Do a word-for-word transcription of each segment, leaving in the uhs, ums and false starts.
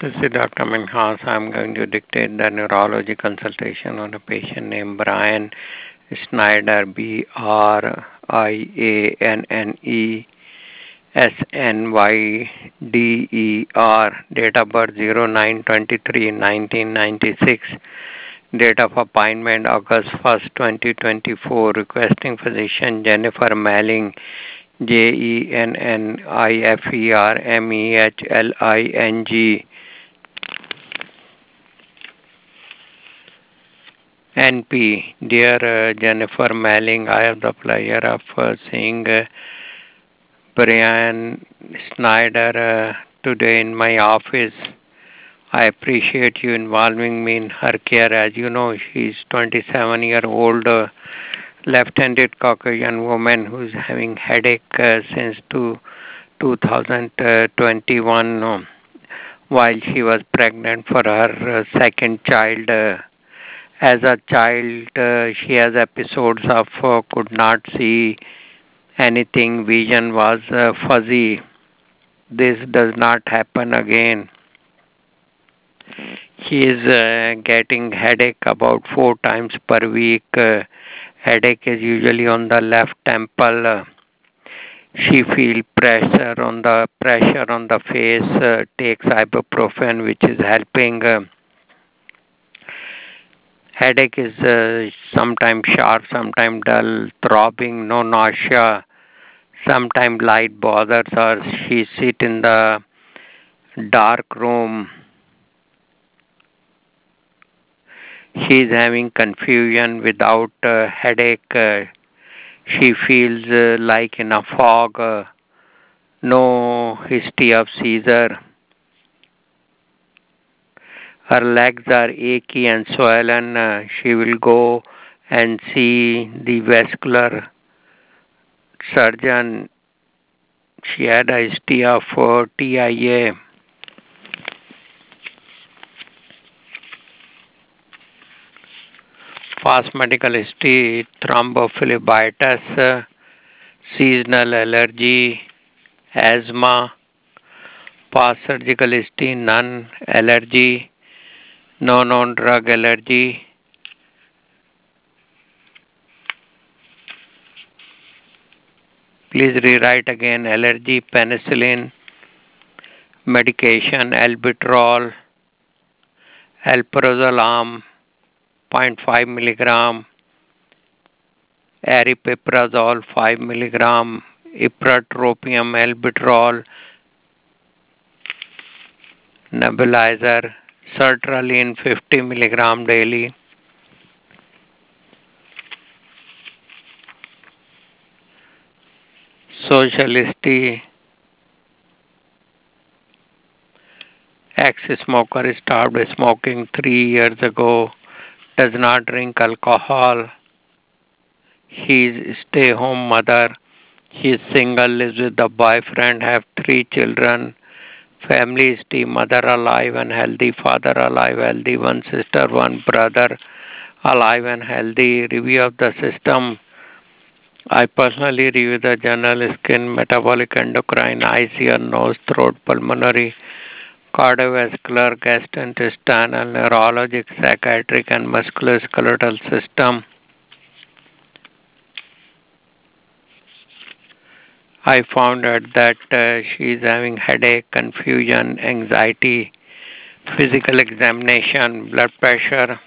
This is Doctor Minhas. I'm going to dictate the neurology consultation on a patient named Brian Snyder, B R I A N N E S N Y D E R, date of birth zero nine twenty-three nineteen ninety-six, date of appointment August first, twenty twenty-four, requesting physician Jennifer Melling, J E N N I F E R M E H L I N G. N P. Dear uh, Jennifer Melling, I have the pleasure of uh, seeing uh, Brian Snyder uh, today in my office. I appreciate you involving me in her care. As you know, she's twenty-seven year old uh, left-handed Caucasian woman who's having headache uh, since two, two thousand twenty-one uh, while she was pregnant for her uh, second child. Uh, as a child, uh, she has episodes of uh, could not see anything, vision was uh, fuzzy. This does not happen again. She is uh, getting headache about four times per week. Uh, headache is usually on the left temple. Uh, she feel pressure on the pressure on the face. Uh, takes ibuprofen, which is helping. Uh, headache is uh, sometimes sharp, sometimes dull, throbbing, no nausea. Sometimes light bothers her. She sit in the dark room. She is having confusion without uh, headache. Uh, she feels uh, like in a fog. Uh, no history of seizure. Her legs are achy and swollen. Uh, she will go and see the vascular surgeon. She had a history of uh, T I A. Past medical history, thrombophlebitis, uh, seasonal allergy, asthma. Past surgical history, none. Allergy, no known drug allergy. Please rewrite again. Allergy, penicillin, medication, albuterol, alprazolam, zero point five milligram, aripiprazole five milligram, ipratropium albuterol, nebulizer, sertraline fifty milligram daily. Social history, ex-smoker stopped smoking three years ago, does not drink alcohol. She is stay-home mother. She is single, lives with a boyfriend, have three children. Family history, mother alive and healthy, father alive, healthy, one sister, one brother alive and healthy. Review of the system. I personally review the general skin, metabolic, endocrine, eyes, ear, nose, throat, pulmonary, cardiovascular, gastrointestinal, neurologic, psychiatric, and musculoskeletal system. I found out that uh, she is having headache, confusion, anxiety, physical examination, blood pressure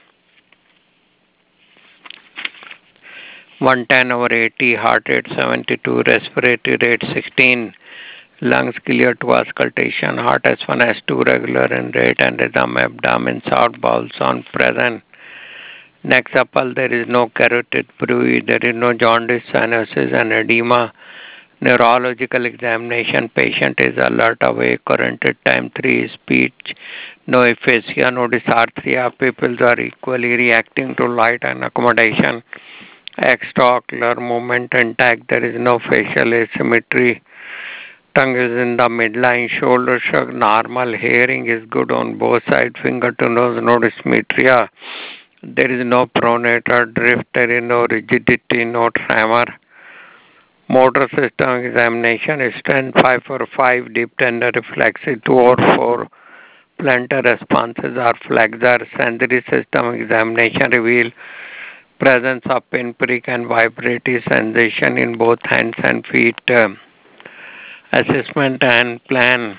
one ten over eighty, heart rate seventy-two, respiratory rate sixteen, lungs clear to auscultation, heart S one, S two regular in rate and rhythm, abdomen, sound, bowel sound present. Next upper, there is no carotid bruit, there is no jaundice, cyanosis and edema. Neurological examination, patient is alert, awake, current time three, speech, no aphasia, no dysarthria, pupils are equally reacting to light and accommodation. Extraocular movement intact, there is no facial asymmetry. Tongue is in the midline, shoulder shrug normal, hearing is good on both sides, finger to nose, no dysmetria. There is no pronator drift, there is no rigidity, no tremor. Motor system examination, strength five for five, deep tender reflexive two or four, Plantar responses are flexor. Sensory system examination reveal presence of pinprick and vibratory sensation in both hands and feet. Uh, assessment and plan.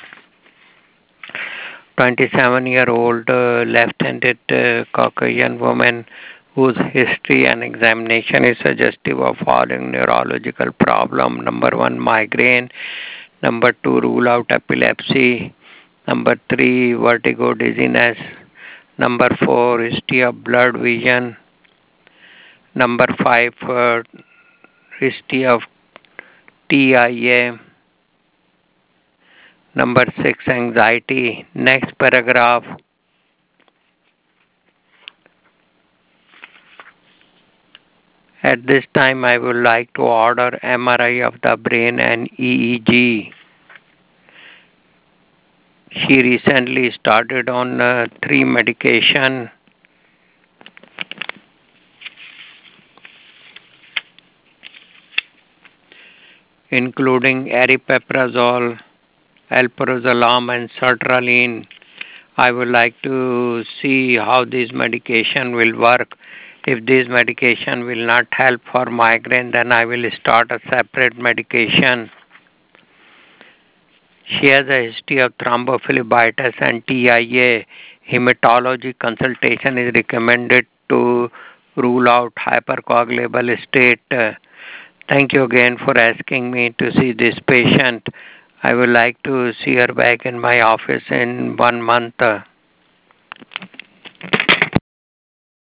twenty-seven-year-old uh, left-handed uh, Caucasian woman whose history and examination is suggestive of following neurological problem. Number one, migraine. Number two, rule out epilepsy. Number three, vertigo, dizziness. Number four, history of blurred vision. Number five, uh, history of T I A. Number six, anxiety. Next paragraph. At this time, I would like to order M R I of the brain and E E G. She recently started on uh, three medication, including aripiprazole, alprazolam, and sertraline. I would like to see how this medication will work. If this medication will not help for migraine, then I will start a separate medication. She has a history of thrombophlebitis and T I A. Hematology consultation is recommended to rule out hypercoagulable state. Uh, Thank you again for asking me to see this patient. I would like to see her back in my office in one month.